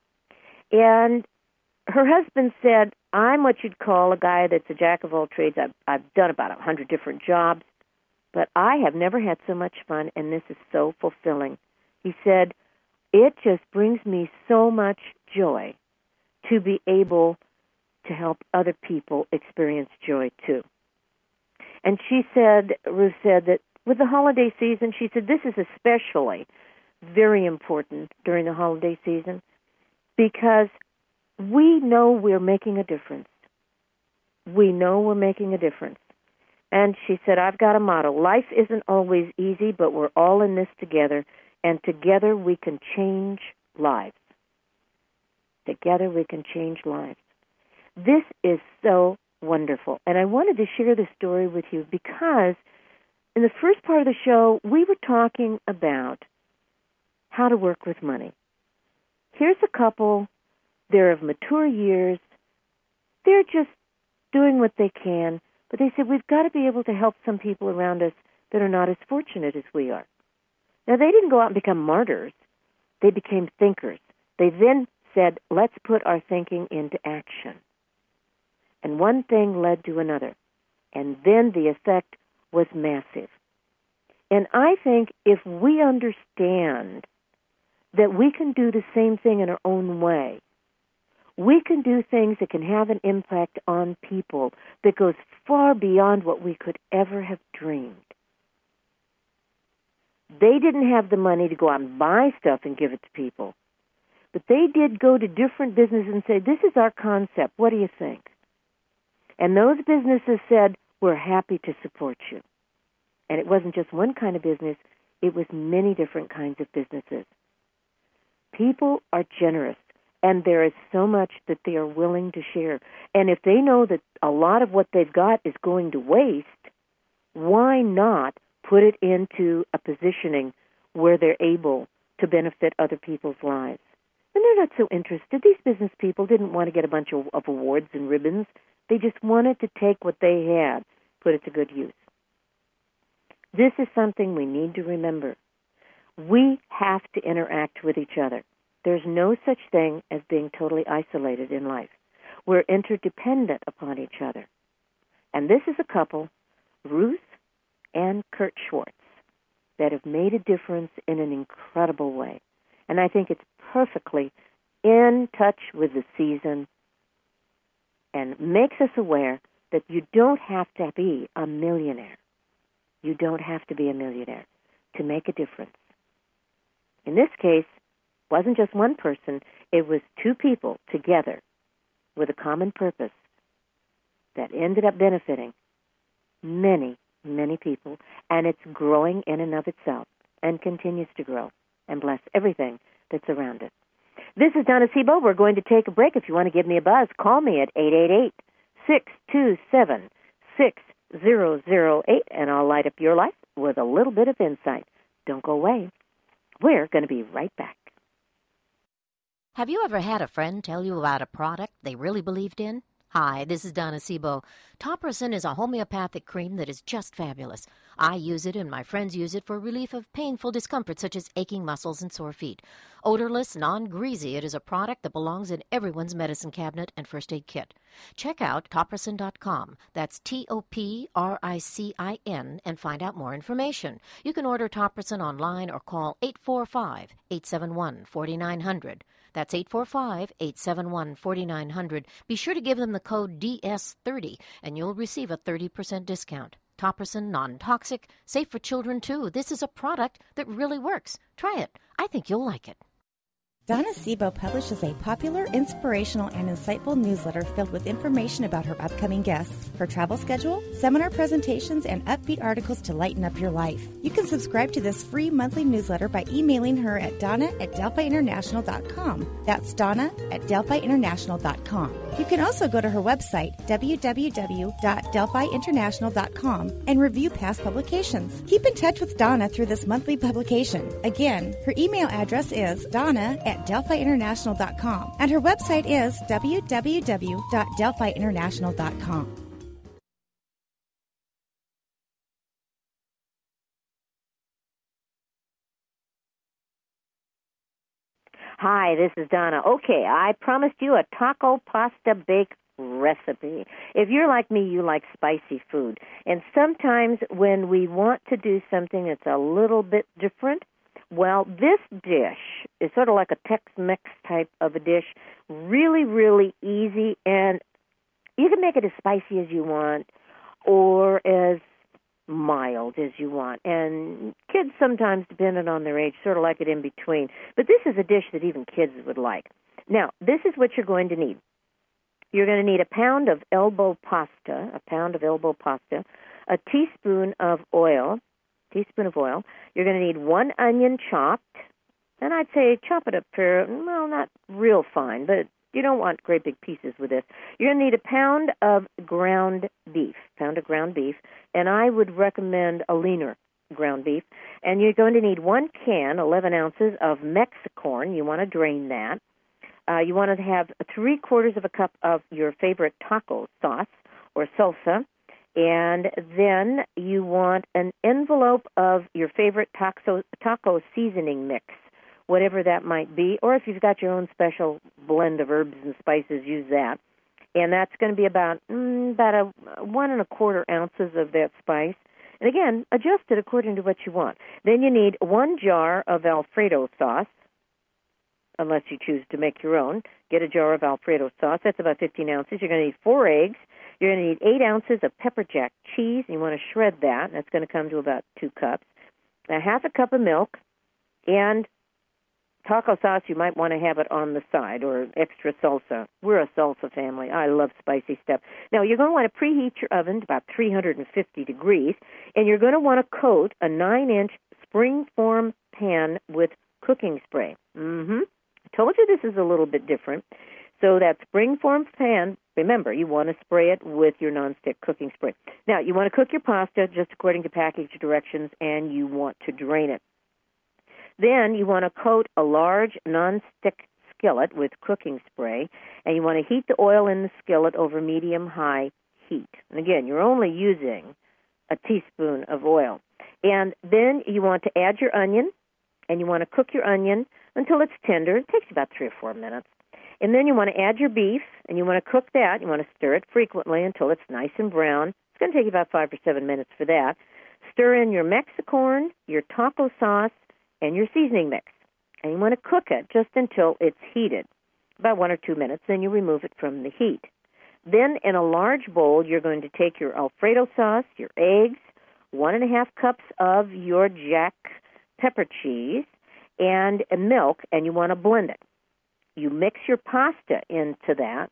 And her husband said, I'm what you'd call a guy that's a jack of all trades. I've, I've done about a hundred different jobs, but I have never had so much fun, and this is so fulfilling. He said, it just brings me so much joy to be able to help other people experience joy too. And she said, Ruth said that with the holiday season, she said this is especially very important during the holiday season because we know we're making a difference. We know we're making a difference. And she said, I've got a motto. Life isn't always easy, but we're all in this together, and together we can change lives. Together we can change lives. This is so wonderful. And I wanted to share this story with you because in the first part of the show, we were talking about how to work with money. Here's a couple. They're of mature years. They're just doing what they can. But they said, we've got to be able to help some people around us that are not as fortunate as we are. Now, they didn't go out and become martyrs. They became thinkers. They then said, let's put our thinking into action. And one thing led to another. And then the effect was massive. And I think if we understand that we can do the same thing in our own way, we can do things that can have an impact on people that goes far beyond what we could ever have dreamed. They didn't have the money to go out and buy stuff and give it to people, but they did go to different businesses and say, this is our concept. What do you think? And those businesses said, we're happy to support you. And it wasn't just one kind of business. It was many different kinds of businesses. People are generous, and there is so much that they are willing to share. And if they know that a lot of what they've got is going to waste, why not put it into a positioning where they're able to benefit other people's lives? And they're not so interested. These business people didn't want to get a bunch of, of awards and ribbons. They just wanted to take what they had, put it to good use. This is something we need to remember. We have to interact with each other. There's no such thing as being totally isolated in life. We're interdependent upon each other. And this is a couple, Ruth and Kurt Schwartz, that have made a difference in an incredible way. And I think it's perfectly in touch with the season and makes us aware that you don't have to be a millionaire. You don't have to be a millionaire to make a difference. In this case, it wasn't just one person, it was two people together with a common purpose that ended up benefiting many, many people, and it's growing in and of itself and continues to grow and bless everything that's around it. This is Donna Sebo. We're going to take a break. If you want to give me a buzz, call me at eight eight eight, six two seven, six zero zero eight, and I'll light up your life with a little bit of insight. Don't go away. We're going to be right back. Have you ever had a friend tell you about a product they really believed in? Hi, this is Donna Sebo. Topricin is a homeopathic cream that is just fabulous. I use it and my friends use it for relief of painful discomfort such as aching muscles and sore feet. Odorless, non-greasy, it is a product that belongs in everyone's medicine cabinet and first aid kit. Check out topricin dot com. That's T O P R I C I N and find out more information. You can order Topricin online or call eight four five, eight seven one, four nine zero zero. That's eight four five, eight seven one, four nine zero zero. Be sure to give them the code D S thirty, and you'll receive a thirty percent discount. Topricin, non-toxic, safe for children, too. This is a product that really works. Try it. I think you'll like it. Donna Sebo publishes a popular, inspirational, and insightful newsletter filled with information about her upcoming guests, her travel schedule, seminar presentations, and upbeat articles to lighten up your life. You can subscribe to this free monthly newsletter by emailing her at donna at delphi international dot com. That's donna at delphi international dot com. You can also go to her website, w w w dot delphi international dot com, and review past publications. Keep in touch with Donna through this monthly publication. Again, her email address is donna at delphi international dot com, and her website is w w w dot delphi international dot com. Hi, this is Donna. Okay, I promised you a taco pasta bake recipe. If you're like me, you like spicy food. And sometimes when we want to do something that's a little bit different, well, this dish is sort of like a Tex-Mex type of a dish, really, really easy, and you can make it as spicy as you want or as mild as you want. And kids sometimes, depending on their age, sort of like it in between. But this is a dish that even kids would like. Now, this is what you're going to need. You're going to need a pound of elbow pasta, a pound of elbow pasta, a teaspoon of oil, teaspoon of oil. You're going to need one onion chopped, and I'd say chop it up for, well, not real fine, but you don't want great big pieces with this. You're going to need a pound of ground beef, pound of ground beef, and I would recommend a leaner ground beef. And you're going to need one can, eleven ounces of Mexicorn. You want to drain that. Uh, you want to have three quarters of a cup of your favorite taco sauce or salsa. And then you want an envelope of your favorite taco, taco seasoning mix, whatever that might be. Or if you've got your own special blend of herbs and spices, use that. And that's going to be about mm, about a one and a quarter ounces of that spice. And again, adjust it according to what you want. Then you need one jar of Alfredo sauce, unless you choose to make your own. Get a jar of Alfredo sauce. That's about fifteen ounces. You're going to need four eggs. You're going to need eight ounces of pepper jack cheese. You want to shred that. That's going to come to about two cups. A half a cup of milk. And taco sauce, you might want to have it on the side, or extra salsa. We're a salsa family. I love spicy stuff. Now, you're going to want to preheat your oven to about three hundred fifty degrees, and you're going to want to coat a nine-inch springform pan with cooking spray. Mm-hmm. I told you this is a little bit different. So that springform pan, remember, you want to spray it with your nonstick cooking spray. Now, you want to cook your pasta just according to package directions, and you want to drain it. Then you want to coat a large nonstick skillet with cooking spray, and you want to heat the oil in the skillet over medium-high heat. And again, you're only using a teaspoon of oil. And then you want to add your onion, and you want to cook your onion until it's tender. It takes about three or four minutes. And then you want to add your beef, and you want to cook that. You want to stir it frequently until it's nice and brown. It's going to take you about five or seven minutes for that. Stir in your Mexicorn, your taco sauce, and your seasoning mix. And you want to cook it just until it's heated, about one or two minutes. Then you remove it from the heat. Then in a large bowl, you're going to take your Alfredo sauce, your eggs, one and a half cups of your Jack pepper cheese, and milk, and you want to blend it. You mix your pasta into that,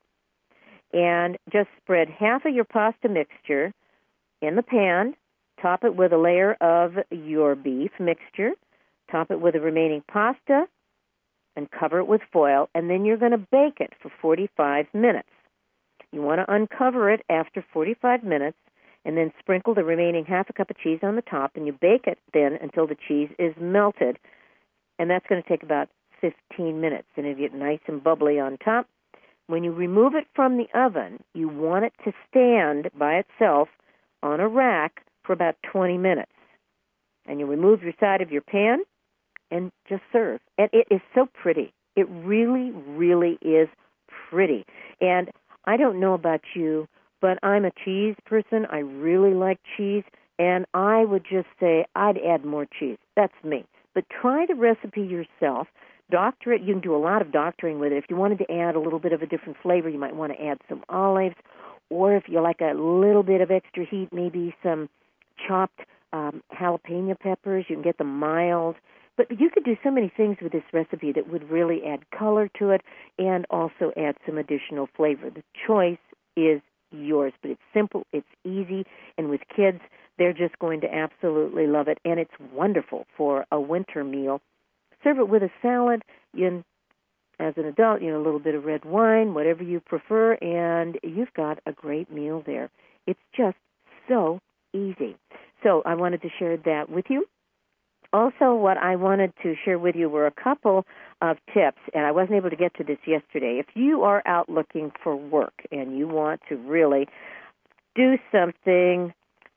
and just spread half of your pasta mixture in the pan, top it with a layer of your beef mixture, top it with the remaining pasta, and cover it with foil, and then you're going to bake it for forty-five minutes. You want to uncover it after forty-five minutes, and then sprinkle the remaining half a cup of cheese on the top, and you bake it then until the cheese is melted, and that's going to take about fifteen minutes, and it'll get nice and bubbly on top. When you remove it from the oven, you want it to stand by itself on a rack for about twenty minutes. And you remove your side of your pan and just serve. And it is so pretty. It really, really is pretty. And I don't know about you, but I'm a cheese person. I really like cheese, and I would just say I'd add more cheese. That's me. But try the recipe yourself. Doctor it. You can do a lot of doctoring with it. If you wanted to add a little bit of a different flavor, you might want to add some olives, or if you like a little bit of extra heat, maybe some chopped um, jalapeno peppers. You can get them mild. But you could do so many things with this recipe that would really add color to it and also add some additional flavor. The choice is yours, but it's simple, it's easy, and with kids, they're just going to absolutely love it, and it's wonderful for a winter meal. Serve it with a salad. You, as an adult, you know, a little bit of red wine, whatever you prefer, and you've got a great meal there. It's just so easy. So I wanted to share that with you. Also, what I wanted to share with you were a couple of tips, and I wasn't able to get to this yesterday. If you are out looking for work and you want to really do something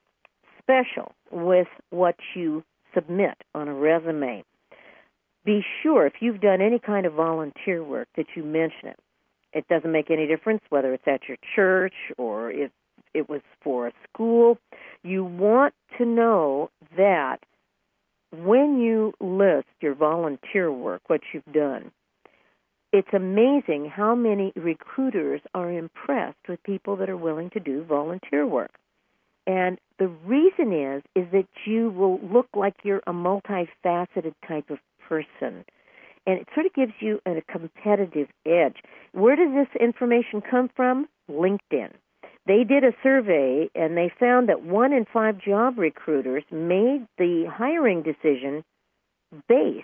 special with what you submit on a resume, be sure, if you've done any kind of volunteer work, that you mention it. It doesn't make any difference whether it's at your church or if it was for a school. You want to know that when you list your volunteer work, what you've done, it's amazing how many recruiters are impressed with people that are willing to do volunteer work. And the reason is, is that you will look like you're a multifaceted type of person. And it sort of gives you a competitive edge. Where does this information come from? LinkedIn. They did a survey, and they found that one in five job recruiters made the hiring decision based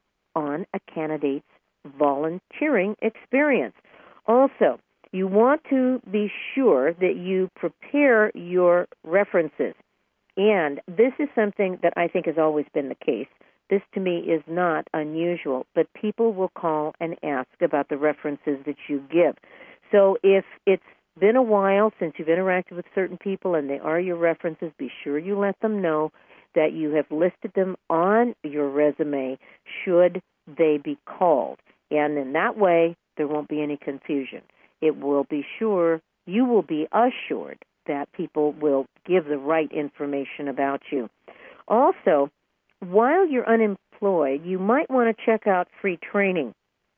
on a candidate's volunteering experience. Also, you want to be sure that you prepare your references. And this is something that I think has always been the case. This, to me, is not unusual, but people will call and ask about the references that you give. So if it's been a while since you've interacted with certain people and they are your references, be sure you let them know that you have listed them on your resume should they be called. And in that way, there won't be any confusion. It will be sure, you will be assured that people will give the right information about you. Also, while you're unemployed, you might want to check out free training.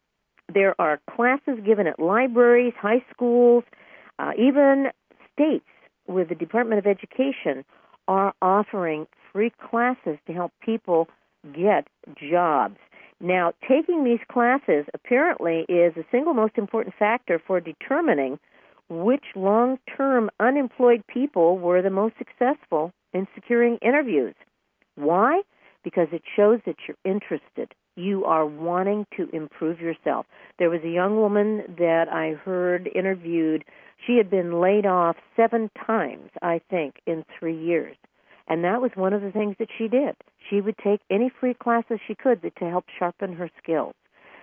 There are classes given at libraries, high schools, uh, even states with the Department of Education are offering free classes to help people get jobs. Now, taking these classes apparently is the single most important factor for determining which long-term unemployed people were the most successful in securing interviews. Why? Because it shows that you're interested. You are wanting to improve yourself. There was a young woman that I heard interviewed. She had been laid off seven times, I think, in three years. And that was one of the things that she did. She would take any free classes she could to help sharpen her skills.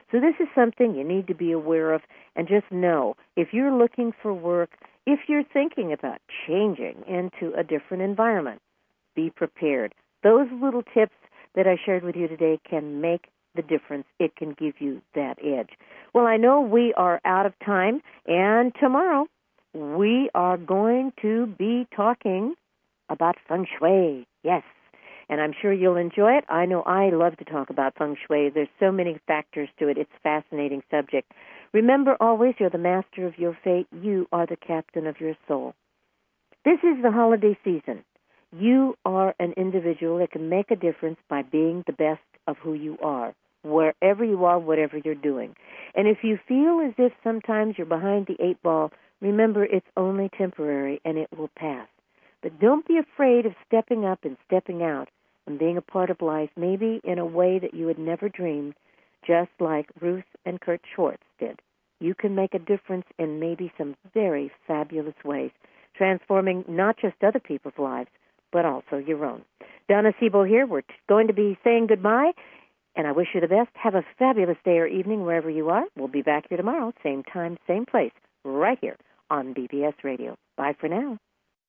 So this is something you need to be aware of, and just know, if you're looking for work, if you're thinking about changing into a different environment, be prepared. Those little tips that I shared with you today can make the difference. It can give you that edge. Well, I know we are out of time, and tomorrow we are going to be talking about feng shui. Yes, and I'm sure you'll enjoy it. I know I love to talk about feng shui. There's so many factors to it. It's a fascinating subject. Remember always, you're the master of your fate. You are the captain of your soul. This is the holiday season. You are an individual that can make a difference by being the best of who you are, wherever you are, whatever you're doing. And if you feel as if sometimes you're behind the eight ball, remember it's only temporary and it will pass. But don't be afraid of stepping up and stepping out and being a part of life, maybe in a way that you had never dreamed, just like Ruth and Kurt Schwartz did. You can make a difference in maybe some very fabulous ways, transforming not just other people's lives, but also your own. Donna Sebo here. We're t- going to be saying goodbye, and I wish you the best. Have a fabulous day or evening wherever you are. We'll be back here tomorrow, same time, same place, right here on B B S Radio. Bye for now.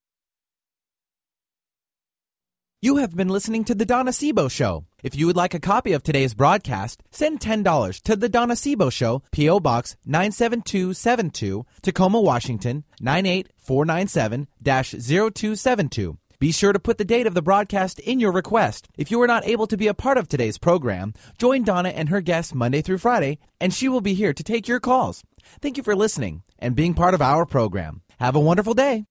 You have been listening to The Donna Sebo Show. If you would like a copy of today's broadcast, send ten dollars to The Donna Sebo Show, P O. Box nine seven two seven two, Tacoma, Washington, nine eight four nine seven dash zero two seven two. Be sure to put the date of the broadcast in your request. If you are not able to be a part of today's program, join Donna and her guests Monday through Friday, and she will be here to take your calls. Thank you for listening and being part of our program. Have a wonderful day.